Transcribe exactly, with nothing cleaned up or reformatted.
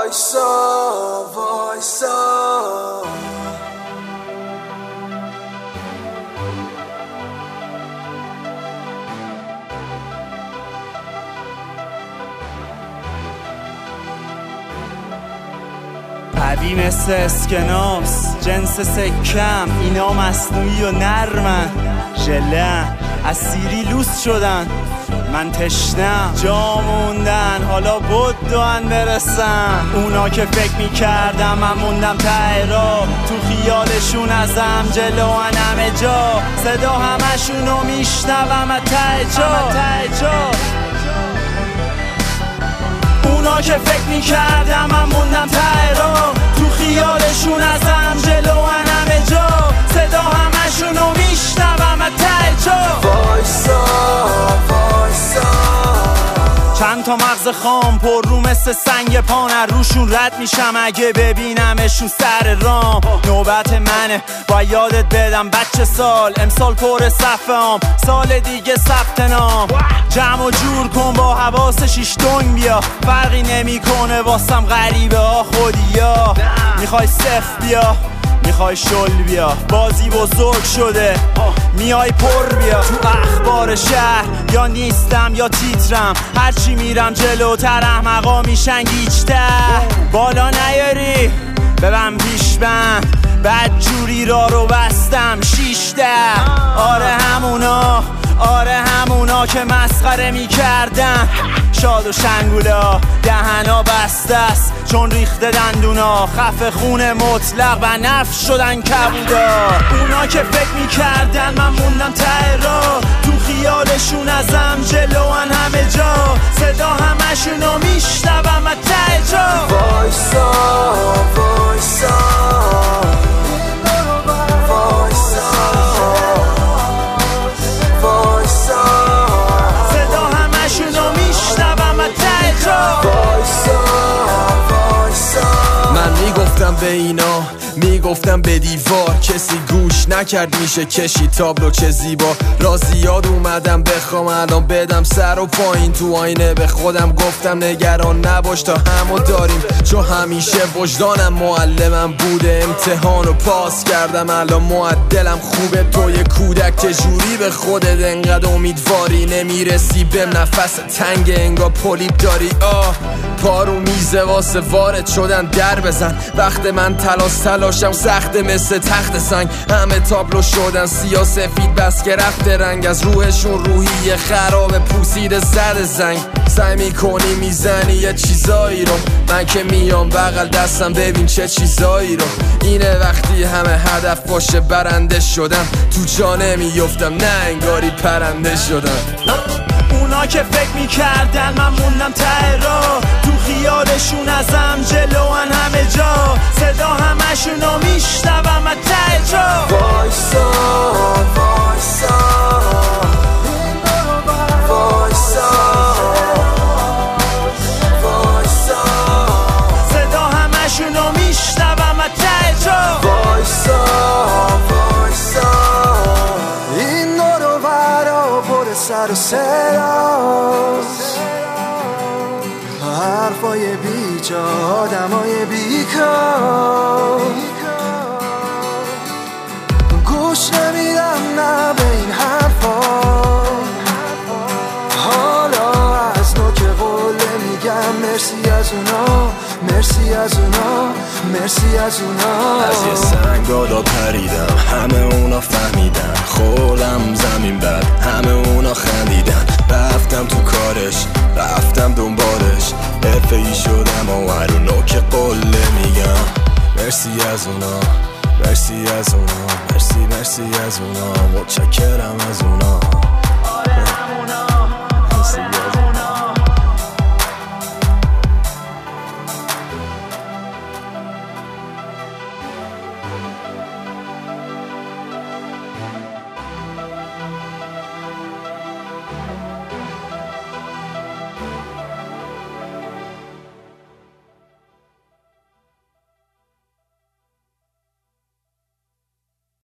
وایسا وایسا قوی مثل اسکناس جنس سکم، اینا مصنوعی و نرمن، ژلن از سیری لوس شدن، من تشنم جا موندن، حالا بود دوان برسن. اونا که فکر میکردم من موندم ته راه، تو خیالشون ازم جلوان همه جا، صدا همشونو میشنوم از ته جا. اونا که فکر میکردم من موندم ته راه، تو خیالشون ازم جلوان همه جا، صدا همشونو میشنوم از ته جا. وایسا وایسا چند تا مغز خام پر رو مثل سنگ پانه، روشون رد میشم اگه ببینمشون سر رام. نوبت منه با یادت بدم بچه سال، امسال پر صفم، سال دیگه ثبت نام. جمع و جور کن با حواس شیش دنگ بیا، فرقی نمیکنه واسم غریبه ها خودیا. میخوای صفر بیا میخوای شل بیا، بازی بزرگ شده میای پر بیا. تو اخبار شهر یا نیستم یا تیترم، هرچی میرم جلوتر احمقا میشن گیج‌تر. بالا نیاری ببن پیش بن، بد جوری را رو بستم شیشتر. آره همونا آره همونا که مسخره میکردن، شاد و شنگولا دهنا بسته است چون ریخته دندونا، خفه خون مطلق و نفش شدن کبودا. اونا که فکر میکردن من موندم ته راه، تو خیالشون ازم جلوان همه جا، صدا همشونو میشنوم از ته جا. وایسا وایسا میگفتم به اینا میگفتم به دیوار، کسی گوش نکرد میشه کشی تابلو چه زیبا. رازیاد اومدم بخوام الان بدم سر و پایین، تو آینه به خودم گفتم نگران نباش تا همو داریم، چون همیشه وجدانم معلمم بوده. امتحانو پاس کردم الان معدلم خوبه، تو یه کودک چجوری به خودت انقدر امیدواری، نمیرسی بهم نفس تنگ انگار پولیپ داری. آه پارو میزه واسه وارد شدن در بزن، وقت من تلاس تلاشم سخته مثل تخت سنگ، همه تابلو شدن سیاه سفید بس که رفته رنگ، از روحشون روحی خراب پوسیده زد زنگ. سعی میکنی میزنی یه چیزایی رو، من که میام بغل دستم ببین چه چیزایی رو. اینه وقتی همه هدف باشه برنده شدم، تو جا نمیفتم نه انگاری پرنده شدم. اونا که فکر میکردن من موندم ته راه، تو خیالشون ازم جلوان همه جا، صدا همشونو میشنوم از ته جا. وایسا وایسا وایسا وایسا، صدا همشونو میشنوم از ته جا. وایسا وایسا این نورو برا پر سر و سراست، حرفای بیجا آدمای بیکار، گوش نمیدم نه به این حرفا. حالا از نو که قوله میگم مرسی از اونا، مرسی از اونا، مرسی از اونا. از یه سنگ بالا پریدم همه اونا فهمیدن، خوردم زمین بد همه اونا خندیدن، رفتم تو کارش رفتم دنبالش، حرفه‌ای شدم و هرونو که قله میگم مرسی از اونا، مرسی از اونا، مرسی مرسی از اونا، متشکرم از اونا.